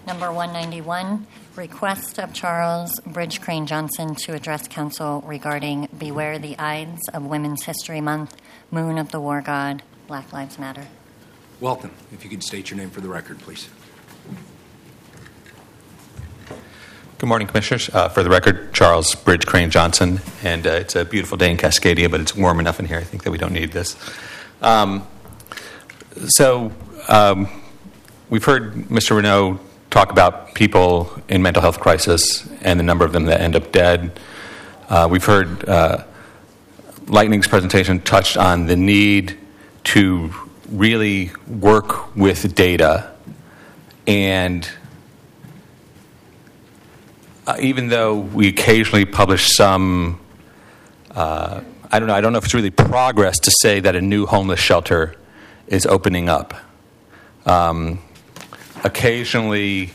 Number 191, request of Charles Bridge Crane Johnson to address council regarding Beware the Ides of Women's History Month, Moon of the War God, Black Lives Matter. Welcome. If you could state your name for the record, please. Good morning, Commissioners. For the record, Charles Bridge Crane Johnson, and it's a beautiful day in Cascadia, but it's warm enough in here, I think, that we don't need this. We've heard Mr. Renaud talk about people in mental health crisis and the number of them that end up dead. We've heard Lightning's presentation touched on the need to really work with data, and even though we occasionally publish some, I don't know if it's really progress to say that a new homeless shelter is opening up. Occasionally,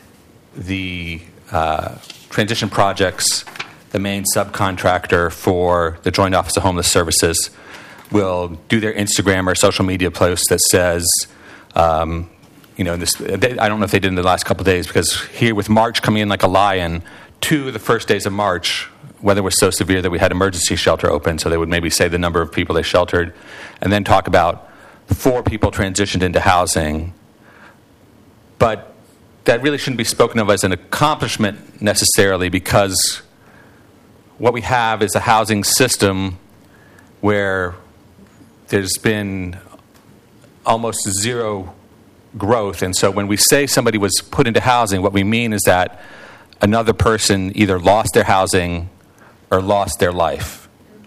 the Transition Projects, the main subcontractor for the Joint Office of Homeless Services, will do their Instagram or social media post that says, I don't know if they did in the last couple of days, because here with March coming in like a lion, 2 of the first days of March, weather was so severe that we had emergency shelter open, so they would maybe say the number of people they sheltered, and then talk about 4 people transitioned into housing. But that really shouldn't be spoken of as an accomplishment necessarily, because what we have is a housing system where there's been almost zero growth. And so when we say somebody was put into housing, what we mean is that another person either lost their housing or lost their life.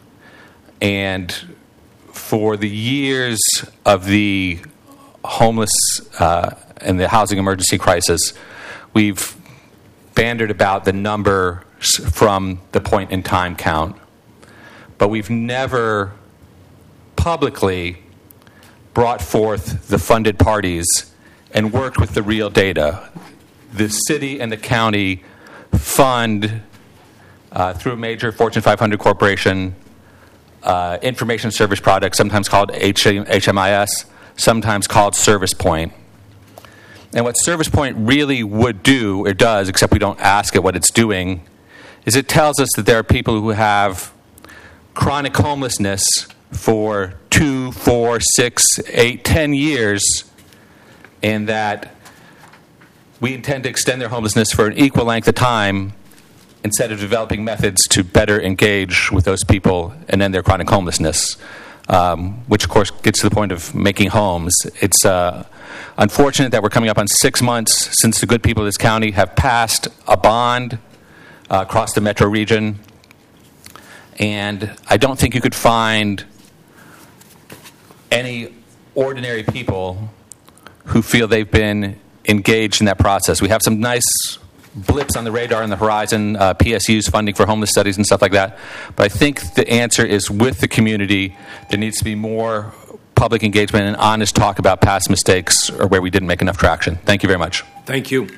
And for the years of the homeless and the housing emergency crisis, we've bantered about the numbers from the point in time count. But we've never publicly brought forth the funded parties and worked with the real data. The city and the county fund, through a major Fortune 500 corporation, information service product, sometimes called HMIS, sometimes called Service Point. And what Service Point really would do, or does, except we don't ask it what it's doing, is it tells us that there are people who have chronic homelessness for 2, 4, 6, 8, 10 years, and that we intend to extend their homelessness for an equal length of time instead of developing methods to better engage with those people and end their chronic homelessness, which, of course, gets to the point of making homes. It's unfortunate that we're coming up on 6 months since the good people of this county have passed a bond across the metro region, and I don't think you could find any ordinary people who feel they've been engaged in that process. We have some nice blips on the radar on the horizon, PSU's funding for homeless studies and stuff like that, but I think the answer is with the community. There needs to be more public engagement and honest talk about past mistakes or where we didn't make enough traction. Thank you very much. Thank you.